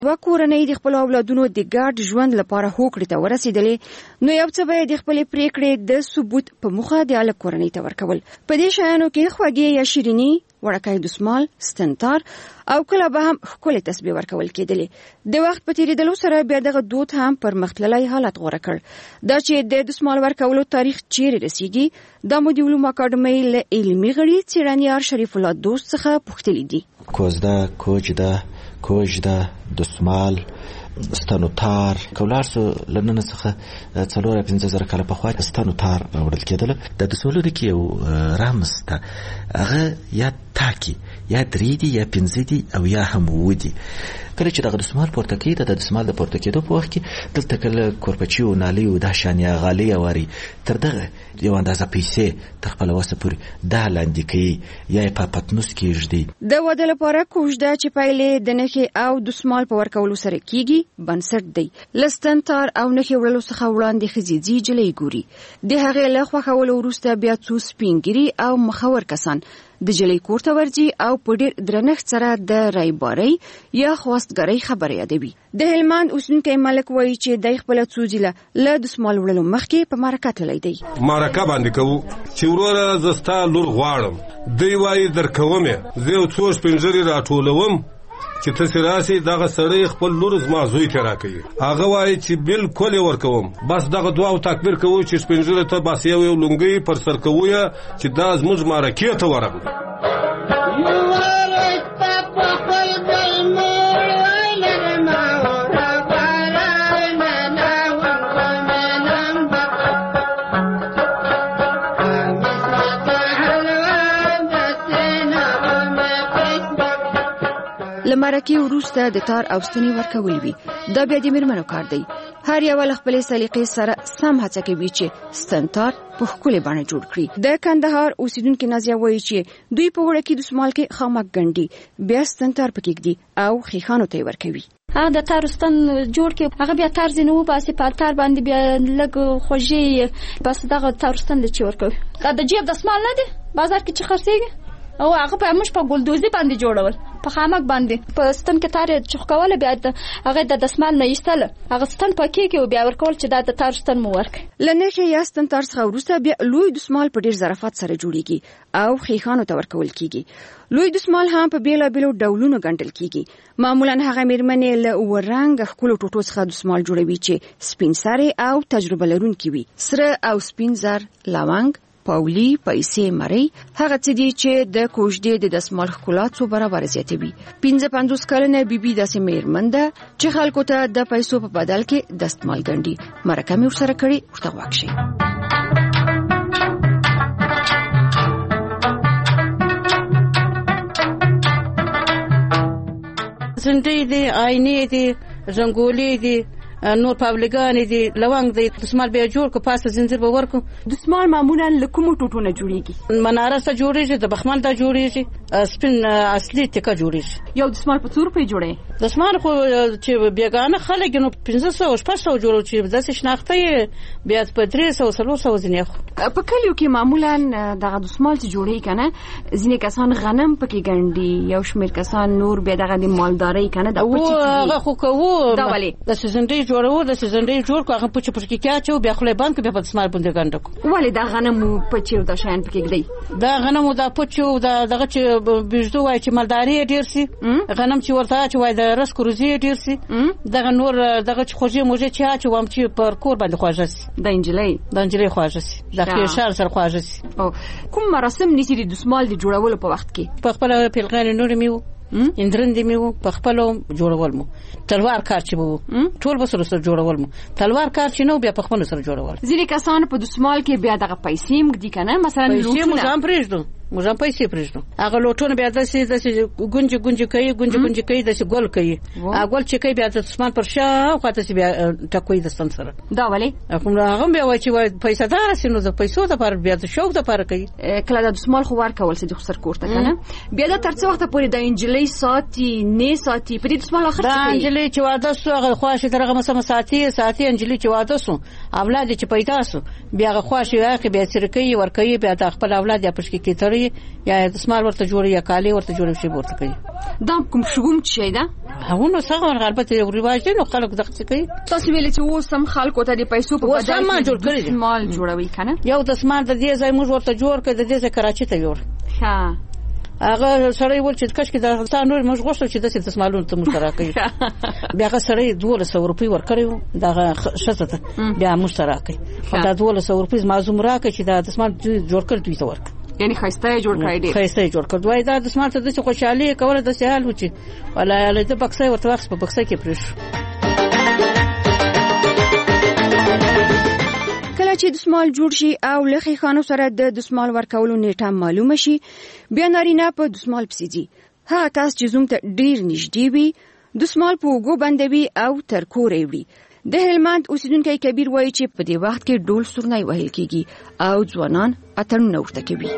کورنۍ د خپل اولادونو د ګډ ژوند لپاره هوکړې ته ورسېدلې نو یو څه به د خپل پریکړې د ثبوت په مخه د الګ کورنۍ ته ورکول. په دې شیانو کې خوږې یا شیرینی، وړکای دسمال، ستنتار او کله به هم ښکلې تسبیح ورکول کېدلې. د وخت په تیریدلو سره بیا دغه دود هم پرمختللی حالت غوره کړ. دا چې د دسمال ورکولو تاریخ چیرې رسیږي دا مو د علومو اکاډمۍ له علمي غړي څېړنیار شریف الله دوست څخه پوښتلي دي. کوزده، کوژده، دسمال، ستنوتار کولارسو لننه څخه 4-5 کاله پخوا ستنوتار راوړل کېدل. د دسمالو کې یو رمز ته هغه یا تاکي یا 3 دي یا 5 دي او یا هم 7 دي. کله چې دغه دسمال پورته کېده د دسمال د پورته کېدو په وخت کې دلته کله کورپچي او نالي او د شانیا غالي واري تر دغه یو اندازه پیسې تر خپل وسه پورې دا لاندې کوي یا په پتنوس کې ژدي. د واده لپاره کوژده چې پایلې د نښې او دسمال په ورکولو سره کیږي بنسټ دی. لستنتار او نښې وړلو څخه وړاندې ښځې جلۍ ګوري. د هغې له خوښولو وروسته بیا څو سپینګیري او مخور کسان د جلۍ کور ته ورځي او په ډېر درنښت سره د رایبارۍ یا خواستګرۍ خبرې یادوي. د هلمند اوسېدونکی ملک وایي چې دی خپله څو ځله له دسمال وړلو مخکې په مرکه تللی دی. مرکه باندې کوو چې وروره زه ستا لور غواړم، دی وایي درکوم یې، زه یو څو شپینځرې راټولوم چې تاسې راسي دغه سړی خپل لور زما زوی ته راکوي. هغه وایي چې بالکل یې ورکوم، بس دغه دعا او تکبیر کوو چې شپینځرې ته بس یو لونګۍ پر سر کوو چې دا زموږ مرکې ته ورغلو. لمرکی وروسته د تار او ستنې ورکول وي. دا بیا د میرمنو کار دی. هر یو له خپلې سلیقې سره سم هڅه کوي چې ستنتار په ښکلې بڼه جوړ کړي. د کندهار اوسېدونکي نازیه وایي چې دوی په وړه کې دسمال کې خامک ګنډي، بیا ستنتار پکې ږدي او خیخانو ته یې ورکوي. هغه د تارستان جوړ کې هغه بیا تار ځینې وباسي، په تار باندې بیا لږ خوږې بس دغه تارستان د چی ورکوي. دا د جیب دسمال نه دی بازار کې چې خرڅېږي او هغه په موږ په ګلدوزي باندې جوړول، په خامک باندې په ستن کې تار چخ کوله، بیا هغه د دسمال نه ایستل، هغه ستن پکې کې بیا ورکول چې دا د تار ستن مو ورک. لنه یا ستن تار څخه وروسته بیا لوی دسمال په ډیر ظرافت سره جوړیږي او خیخانو ته ورکول کیږي. لوی دسمال هم په بیلابیلو ډولونو ګنډل کیږي. معمولا هغه میرمنې له ورنګ ښکلو ټوټو څخه دسمال جوړوي چې سپین سرې او تجربه لرونکي وي. سره او سپین زر، لونګ، پاولی، پیسې، مری هغه څه دي چې د کوژدې د دسمال ښکلا څو برابر زیاتوي. 55 کلنه بیبي داسې میرمن ده چې خلکو ته د پیسو په بدل کې دستمال ګنډي. مرکه مې ورسره کړې، ورته غوږ شئ. زنډې دي، آینې دي، رنګولې دي، نور پاولګانې دي، لونګ دی. دسمال بیا جوړ کو پاسه زنجیر به ورکو. دسمال معمولا له کومو ټوټو نه جوړیږي؟ مناره ته جوړیږي، د بخمل ته جوړیږي، سپین اصلي ټکا جوړیږي. یو دسمال په څو روپۍ جوړي؟ دسمال خو چې بیگانه خلک نو 500-600 جوړو چې داسې شناخته بیا په 300-400 ځنې خو په کلیو کې معمولا دغه دسمال چې جوړي کنه ځینې کسان غنم پکې ګنډي، یو شمېر کسان نور به دغه د مالداري کنه د هغه خو کوو دا ولې د سزندې جوړو د سزندې جوړ کو هغه پچ پچ کې کاچو بیا خلې باندې بیا په دسمال باندې ګنډو. ولې دا غنم پچو د شان پکې ګدی؟ دا غنم دا پچو دغه چې بجدو وای چې مالداري ډیر سي، غنم چې ورته چې وای د رس کروزي ډیر سي، دغه نور دغه چې خوږی موجه چې وام چې پر کور باندې خواږه سي. د انجلۍ خواږه سي، د خیشار سره خواږه سي. او کوم مراسم نيسي د دسمال د جوړولو په وخت کې؟ په خپل پیلغان نور میو اندرندې میو په خپل جوړول مو تلوار کار چې وو ټول به سره جوړول مو تلوار کار چې نو بیا په خپل سره جوړول. ځینې کسان په دسمال کې بیا دغه پیسې مګدي کنه، مثلا پیسې مو ځم پرېږدو، موږ پیسې پرېږدو، هغه لوټونه بیا داسې ګونجي کوي داسې ګل کوي، ګل چې کوي بیا د دسمال پر شا خواته بیا ټکوي د ستن سره. دا ولې هغه بیا وای چې پیسې دار سينو د پیسو د پر بیا د شوق د پر کوي. کله د دسمال خو ورکول سي د خسر کوړه کنه، بیا د ترڅ وخت پورې د انجلۍ ساتي نه ساتي په دې دسمال اخر دا انجلۍ چې واده سو هغه خواشه درغه مسمه ساتي انجلۍ چې واده سو اولاد چې پیدا سو بیا هغه خواشه هغه بیا سرکې ورکوي، بیا د خپل اولاد یا پښکې ترې کوي یا دستمال ورته جوړي یا کالي ورته جوړي شي ورته کوي. دا کوم شګوم شي دا هغه نو څنګه البته یو رواج دی نو خلک دغه څه کوي. تاسو ویلې چې اوس هم خلکو ته د پیسو په بدل کې جوړ کړی دستمال جوړوي کنه. یو دستمال د دې ځای موږ ورته جوړ کړ د دې ځای کراچي ته یور. ها هغه سړی ول چې کښ کې د افغانستان نور موږ غوښتل چې د دستمالونو ته مشترک کړي. بیا هغه سړی 1200 روپۍ ورکړیو دغه شته بیا مشترک کړي. دا 1200 روپۍ معلوم راکړي چې دا دستمال جوړ کړ دوی ته ورک. یعنی خسته جوړ کړی دی. خسته جوړ کړ دوی دا دستمال ته د خوشحالي کوله د سهال و چې ولا له بکسه ورته وخت په بکسه کې پرېښ. کله چې دستمال جوړ شي او لخي خانو سره د دستمال ورکولو نیټه معلومه شي بیا نارینه په دستمال پسې ځي. هغه کس چې زوم ته ډیر نږدې وي دستمال په اوږو بندوي او تر کوره وړي. د هلمند اوسیدونکي کبیر وایي چې په دې وخت کې ډول سورنۍ وهل کیږي او ځوانان اتڼونه ورته کوي.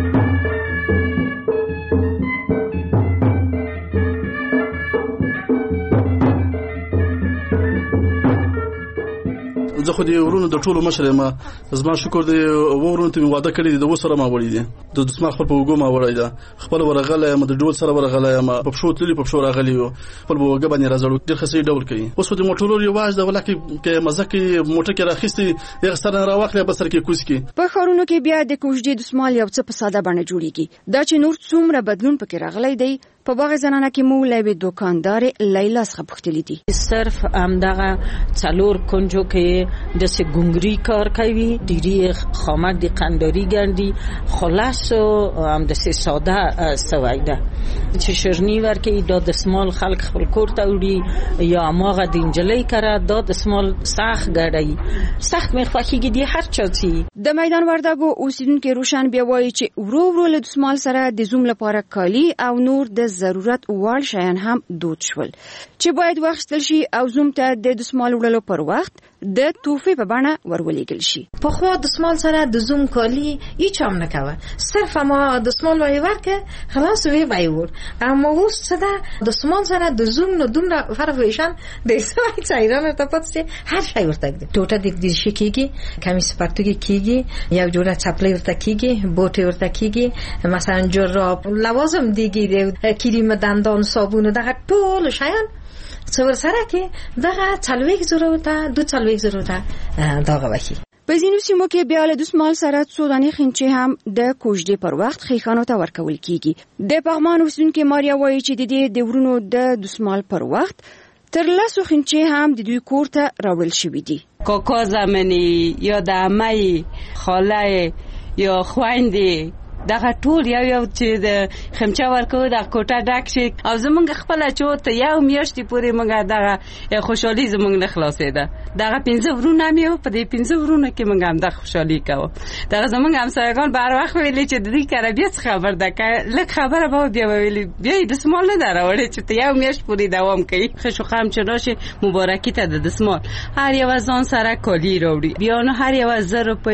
زه خو د ورونو د ټولو مشر یم. زما شکر دی ورونو ته واده کړی دی د وسره ما وړي دي د دسمال خپل په وګو ما وړي دا خپل ورغله یم د ډول سره ورغله یم په پښو تللی په پښو راغلی یو خپل وګ باندې راځړو ډیر خسي ډول کوي. اوس د موټرو ریواج دا ولکه کې مزه کې موټر کې راخستي یو سره راوخله په سر کې کوز کې. په خورونو کې بیا د کوژدي دسمال یو څه په ساده باندې جوړیږي. دا چې نور څومره بدلون پکې راغلی دی په باغ زنانه کې مو لوي دکاندار لیلا څخه پوښتلې دي. صرف همدغه څلور کنجو کې د سګونګري کار کوي ډیری خامک د قنداري ګندي خلاص هم د ساده سوایده چې شرنی ورکې د دسمال خلک خپل کور ته وړي یا ماغه د انجلۍ کرا د دسمال سخت ګړی سخت مخفخیږي دی هر چا چی. د میدان وردګو اوسیدونکو روشن بیا وایي چې ورو ورو له دسمال سره د زوم لپاره کالی او نور د ضرورت وړ شیان هم دود شول چې باید واخیستل شي او زوم ته د دسمال وړلو پر وخت د توفی په بڼه ورولېږل شي. په خو دسمال سره د زوم کالی هیڅ هم نه کوي صرف ما دسمال وای ورکه خلاص وی وایور اما اوس صدا دسمال سره د زوم نو دومره فرق ویشان د سوای چایرانه ته پاتې هر شی ورته دي ټوټه د دې شي کیږي کمی سپارتګي کیږي یو جوړه چپلې ورته کیږي بوټي ورته کیږي مثلا جراب لوازم دیږي کریم دندان صابون دغه ټول شیان څور سره کې دغه چلويک ضرورت دو چلويک ضرورت دغه وکی. په ځینو سیمو کې بیا له دسمال سره څو دانې خنچې هم د کوژدې پر وخت خیخانو ته ورکول کیږي. د پغمان اوسیدونکو ماریا وایي چې د دې د ورونو د دسمال پر وخت تر لاسو خنچې هم د دوی کور ته راوړل شوې دي. کاکا زمنی یا د عمه خاله یا خويندې دغه ټول یو چې د خمچا ورکو د کوټه ډک شي او زمونږ خپل چوت یو میاشتې پورې موږ دغه خوشحالي زمونږ نه خلاصېده. دغه 15 ورونه مې په دې 15 ورونه کې موږ هم د خوشحالي کوو. دغه زمونږ همسایگان بهر وخت ویلي چې د دې کار بیا څه خبر ده لکه خبره به بیا ویلي بیا د دسمال نه دراوړي چې ته یو میاشت پورې دوام کوي. خشو خام چې راشي مبارکي ته د دسمال هر یو ځان سره کالی راوړي بیا نو هر یو 1000 روپۍ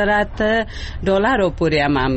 $2000 پورې هم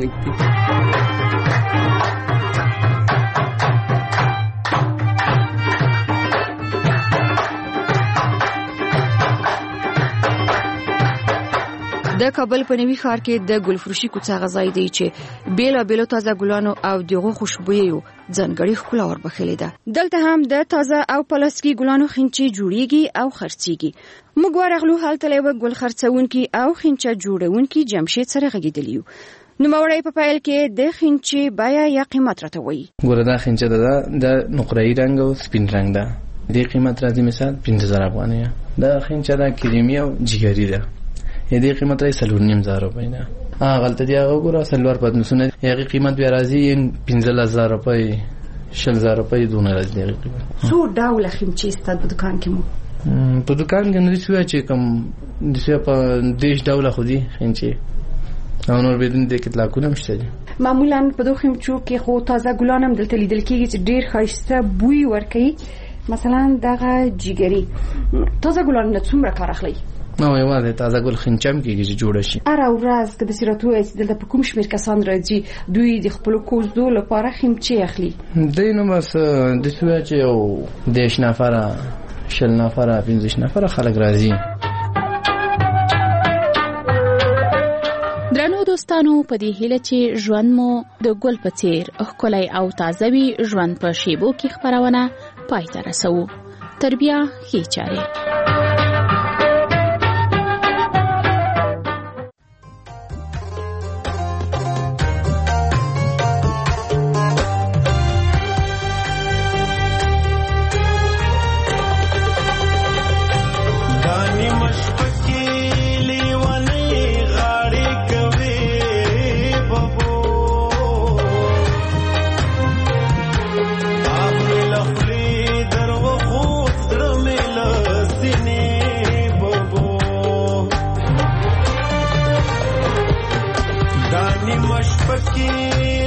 د کابل په نوي ښار کې د ګلفروشي کوڅه غځای دی چې بیلابیلو تازه ګلانو او دغه خوشبویو ځانګړي ښکلا وربخلې ده. دلته هم د تازه او پلاستیکي ګلانو خنچې جوړیږي او خرڅيږي. موږ ورغلو هلته له ګل خرڅونکي او خنچه جوړونکي جمشید سره غږیدلیو. نو مورای په پایل کې د خنچې بیا یا قیمت راته وایي. ګوره دا خنچه ده د نقره‌ای رنگ او سپین رنگ ده. د قیمت راځي مثال 5000 افغانۍ. دا خنچه دا کریمي او جګری ده. دې قیمت راځي 3500 روپۍ نه. غلطه دی هغه ګوره سلوار پدنسونه هغه قیمت بیا راځي 15000 روپۍ 60000 روپۍ دونه راځي. څو ډول خنچې ستاسو په دکان کې مو؟ په دکان کې نه شوی چې کوم د څه په دیش ډول خو دي خنچې او نور بدون د کتلاکونه مشته دي. معمولا په دوه خمچو کې خو تازه ګلان هم دلته لیدل کېږي چې ډیر ښایسته بوی ورکوي. مثلا دغه جګری تازه ګلان نه څومره کار اخلي؟ نو یوازې تازه ګل خنچم کېږي چې جوړ شي. هر ورځ که د سیراتو چې دلته په کوم شمیر کسان راځي دوی د خپل کوزدو لپاره خمچې اخلي. دینو بس د سویا چې یو 10 نفره 20 نفره 15 نفره خلک راځي. درنو دوستانو ګلانو په دې هیله چې ژوند مو د ګل په څیر ښکلی او تازه وي ژوند په شیبو کې خپرونه پای ته رسوو. تر بیا ښې چارې. Mashpaki